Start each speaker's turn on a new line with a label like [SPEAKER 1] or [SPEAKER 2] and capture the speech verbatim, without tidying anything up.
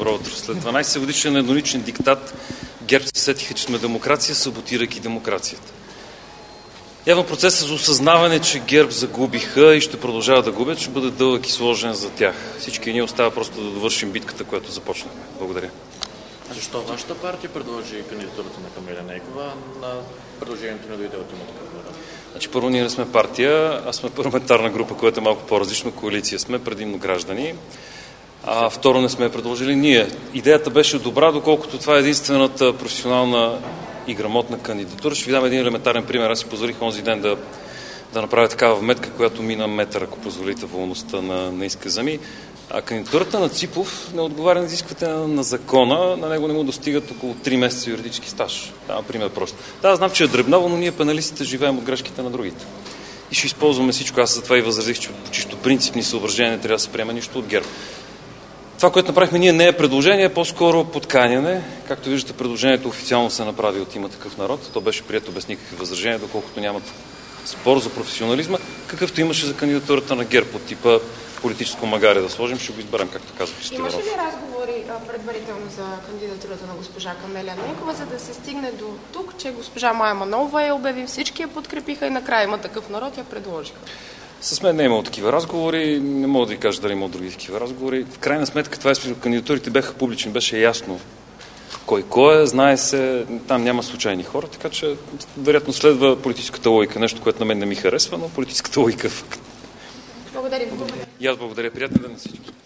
[SPEAKER 1] Добро утро. След дванайсет годишен едноличен диктат ГЕРБ се сетиха, че сме демокрация, саботирайки демокрацията. Явно процесът за осъзнаване, че ГЕРБ загубиха и ще продължават да губят, ще бъде дълъг и сложен за тях. Всички ние остава просто да довършим битката, която започнахме. Благодаря.
[SPEAKER 2] Защо вашата партия предложи кандидатурата на Камеля Нейкова на предложението на дойде от Има такъв народ?
[SPEAKER 1] Значи, първо, ние не сме партия, а сме парламентарна група, която е малко по-различно. Коалиция сме, предимно граждани. А второ, не сме предложили ние. Идеята беше добра, доколкото това е единствената професионална и грамотна кандидатура. Ще ви дам един елементарен пример. Аз си позволих онзи ден да, да направя такава вметка, която мина метър, ако позволите волността на, на изказа ми. А кандидатурата на Ципов не отговаря на изискването на, на закона. На него не му достигат около три месеца юридически стаж. Да, пример просто. Да, знам, че е дребнаво, но ние пеналистите живеем от грешките на другите. И ще използваме всичко. Аз за това и възразих, че по чисто принципни съображения не трябва да се приема нищо от ГЕРБ. Това, което направихме ние, не е предложение, е по-скоро подканяне. Както виждате, предложението официално се направи от Има такъв народ. То беше прието без никакви възражения, доколкото нямат спор за професионализма, какъвто имаше за кандидатурата на ГЕРБ от типа политическо магаре да сложим. Ще го изберем, както казах Христиверов.
[SPEAKER 3] Имаше ли разговори а, предварително за кандидатурата на госпожа Камеля Нейкова, за да се стигне до тук, че госпожа Мая Манолова я обяви, всички я подкрепиха и накрая Има такъв народ я предложиха?
[SPEAKER 1] С мен не е имало такива разговори, не мога да ви кажа дали има други такива разговори. В крайна сметка това е, кандидатурите бяха публични, беше ясно кой кой е, знае се, там няма случайни хора, така че вероятно следва политическата логика, нещо, което на мен не ми харесва, но политическата логика е факт.
[SPEAKER 3] Благодаря ви.
[SPEAKER 1] И аз благодаря. Приятен ден на всички.